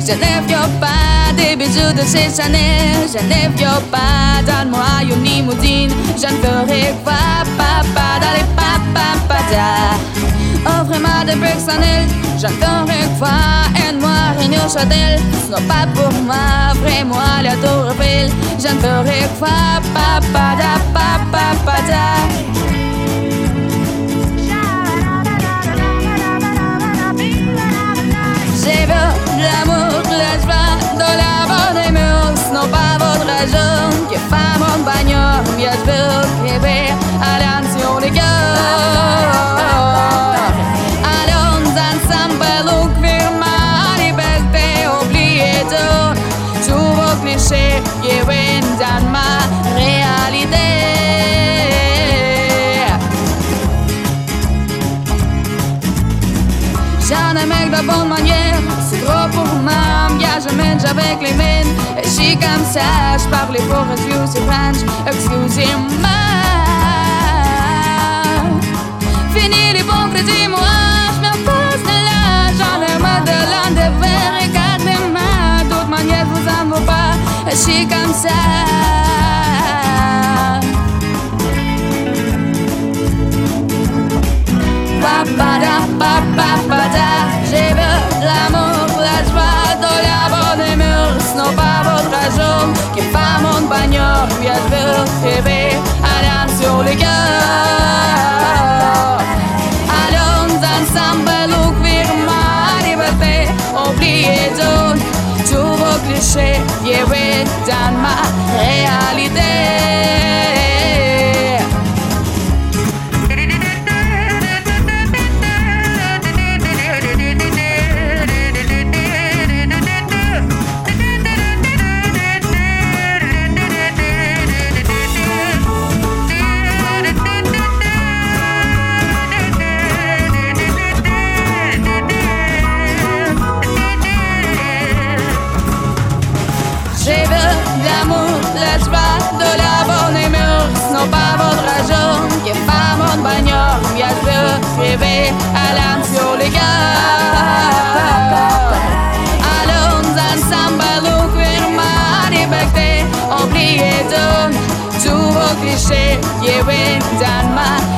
Je ne viens pas des bijoux de chez Chanel. Je ne viens pas dans moi une limousine. Je ne ferai pas papa dans les papapadas. Offrez-moi des personnels. Je ne ferai pas un noir et une chandelle. Ce n'est pas pour moi, vraiment la tour Eiffel. Je ne ferai pas papada papapada. J'ai vu l'amour, la joie, de la bonne humeur. Ce n'est pas votre argent qui fait mon bagnole. Bien je veux rêver à l'ansion des cœurs. Allons ensemble ouvrir ma liberté. Oubliez tous vos clichés qui viennent dans ma réalité. J'en ai mec de bonne manière, c'est trop pour moi, bien je mène avec les mains. Et je suis comme ça, je parle pour excusez French, excusez-moi. Fini l'hypocrisie, moi je me passe de là. J'en ai marre de l'endever, regardez-moi. D'autre manière, je vous en veux pas, je suis comme ça. Papada, papapada, j'ai vu l'amour, la joie, de la bonne humeur. Ce n'est pas votre argent qui fait mon bagnole. Bien je veux rêver à l'âme sur le cœur. Allons ensemble ouvrir ma liberté. Oubliez tous vos clichés qui viennent dans ma réalité. J'ai vu l'amour, la joie, de la bonne humeur. Ce n'est pas votre argent qui fait mon bagnole. Bien je veux rêver à l'âme sur les gars. Allons ensemble ouvrir ma liberté. Oubliez tous vos clichés qui viennent dans ma